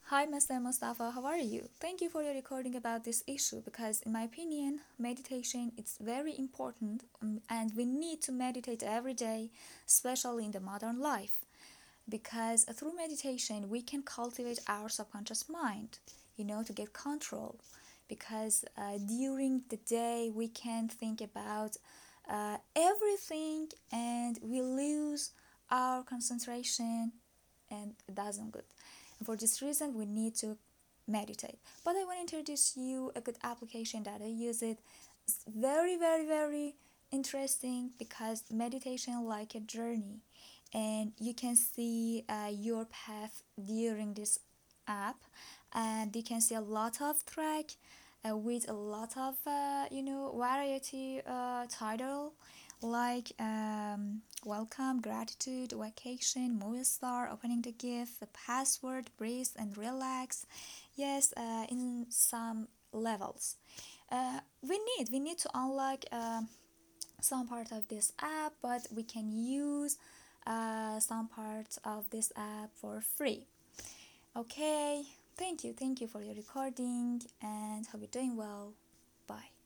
Hi, Mr. Mustafa, how are you? Thank you for your recording about this issue because, in my opinion, meditation is very important and we need to meditate every day, especially in the modern life. Because through meditation, we can cultivate our subconscious mind, to get control. Because during the day, we can think about everything and we lose our concentration and it doesn't good. And for this reason, we need to meditate. But I want to introduce you a good application that I use it. It's very, very, very interesting because meditation like a journey, and you can see your path during this app, and you can see a lot of track with a lot of variety title like welcome, gratitude, vacation, movie star, opening the gift, the password, breathe and relax. Yes, in some levels. We need to unlock some part of this app, but we can use some parts of this app for free. Okay, thank you for your recording and hope you're doing well. Bye.